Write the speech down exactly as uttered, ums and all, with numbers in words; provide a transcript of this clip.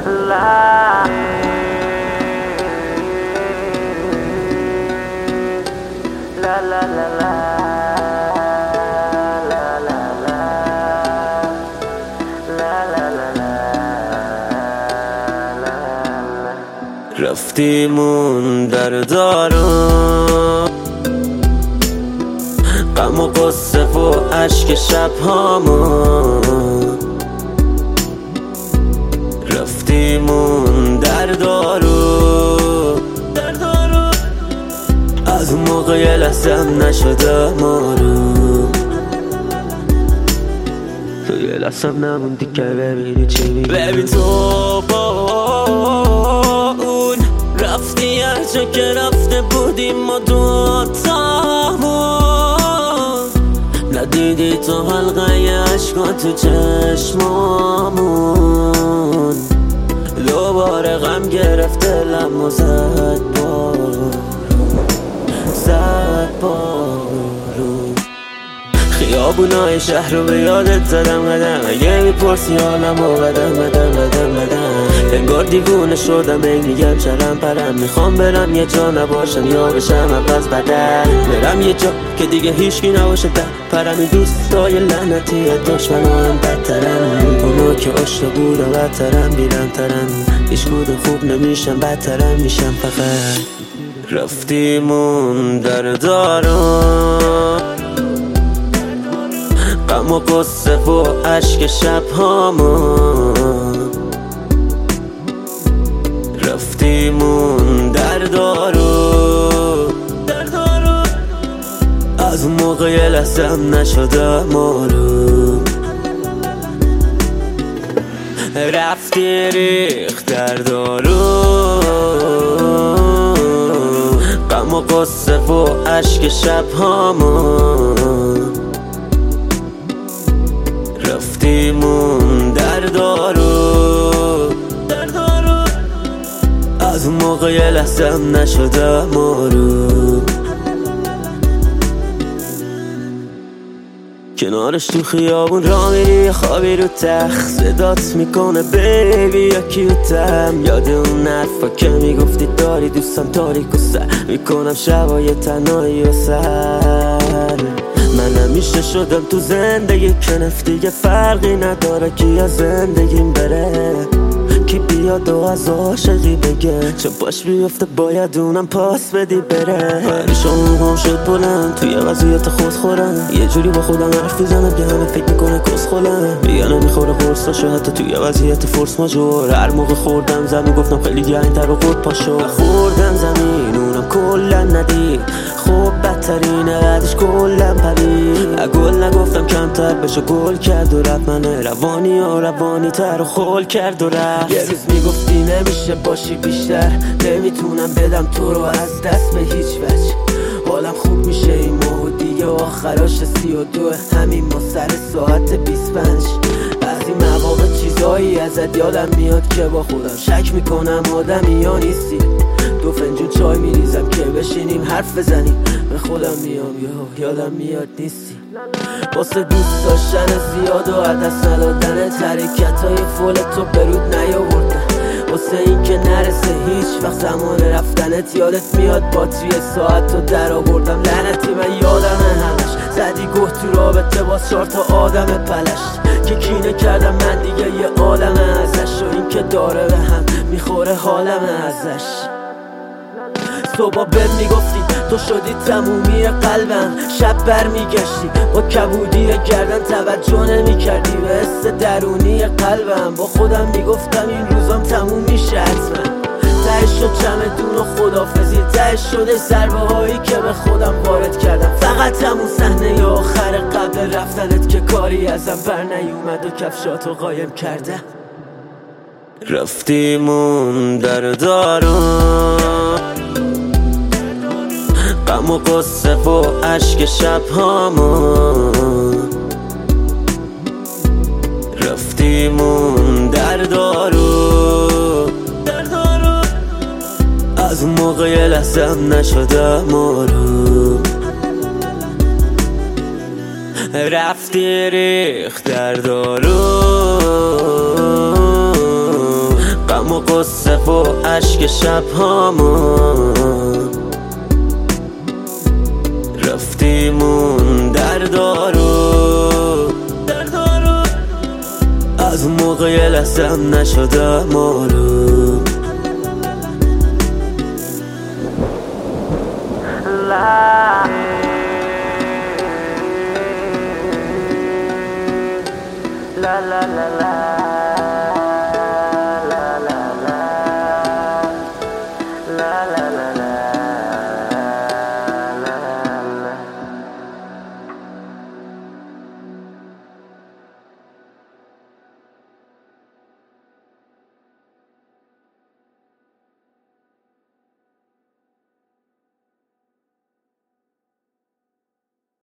La la la la la la la la la la la. رفتیمون در دارم غم و قصه و عشق شب هامون، رفتیمون در دارو در دارو از اون موقع یه لحظم نشده مارو، تو یه لحظم نموندی که ببینی چی میگی. ببین تو با اون رفتی هر جا که رفته بودیم ما دوتامون، ندیدی تو حلقه عشقا تو چشمامون، دوباره غم گرفته لم و زد بارو زد بارو. خیابونای شهر رو به یادت زدم قدم، اگه میپرسی حالمو بدم بدم بدم بدم، انگار دیوونه شدم ای میگم چرم پرم، میخوام برم یه جا نباشم یا بشم عوض بدم، برم یه جا که دیگه هیچکی نباشه در پرم. این دوستای لعنتی دشمن هم بدترن، اونا که عشق بود و بدترن بیرم ترن، هیچ کود خوب نمیشم بدترم میشم فقط. رفتیمون در دارم غم و قصه و عشق شب هامون، رفتیمون در دارو در دارو از اون موقع یه لحظم نشده مارو، رفتی ریخت در دارو غم و قصه و عشق شب هامون، رفتیمون در دارو در دارو از اون موقع یه لحظم نشده مارو. کنارش تو خیابون را میری خوابی رو تخت، صدات میکنه بیبی یا کیوتم، یاد اون حرفا که میگفتی داری دوستم تاریک و سر میکنم شبای تنهایی و سر. من همیشه شدم تو زندگی کنف دیگه فرقی نداره کی از زندگیم بره، کی بیاد و از عاشقی بگه چه باش بیفته باید اونم پاس بدی بره. پریشان هم شد بلند توی وضعیت خود خورم، یه جوری با خودم حرف میزنم که همه فکر میکنه کس خولم، میگه نمیخوره قرصاشو حتی توی وضعیت فرس ماجور. هر موقع خوردم زمین گفتم خیلی گرم‌تر و خود پاشو، خوردم زمین اونم کلا ندید، خوب بدترینه بعدش کلا پرید، گل نگفتم کمتر بشو گل کرد و رفت، من روانی و روانی تر و خول کرد و رفت. یه روز میگفتی نمیشه باشی بیشتر، نمیتونم بدم تو رو از دست به هیچ وجه، حالم خوب میشه این ماه و دیگه آخراش سی و دو همین ما سر ساعت بیست و پنج. بعضی مواقع چیزایی ازت یادم میاد که با خودم شک میکنم آدمی یا نیستی، دو فنجون چای میریزم که بشینیم حرف بزنیم، به خودم میام یا یادم میاد نیستی. واسه دوست داشتن زیاد و عدس ندادن حرکت های فول تو برود نیاوردن، واسه این که نرسه هیچ وقت زمان رفتنت یادت میاد با توی ساعت رو در آوردم. لعنتی من یادمه همش زدی گه تو رابطه با چهار تا آدم پلش که کینه کردم من دیگه یه عالمه ازش، و این که داره به هم میخوره حالمه ازش. صبح بهم میگفتی تو شدی تمومی قلبم، شب بر میگشتی با کبودی گردن توجه نمی کردی به حس درونی قلبم، با خودم میگفتم این روزام تموم میشه حتما، تهش شد چمدون و خدافزی، تهش شده ضربه هایی که به خودم وارد کردم، فقط همون صحنه آخر قبل رفتنت که کاری ازم بر نیومد و کفشاتو قایم کرده. رفتیمون در دارم غم و قصه و عشق شب هامون، رفتیمون در دارو در دارو از اون موقع یه لحظم نشده مارو، رفتی ریخت در دارو و قصه و عشق شب هامون رفتیمون در دارو از اون موقع یه لحظه هم نشده معلوم La la la la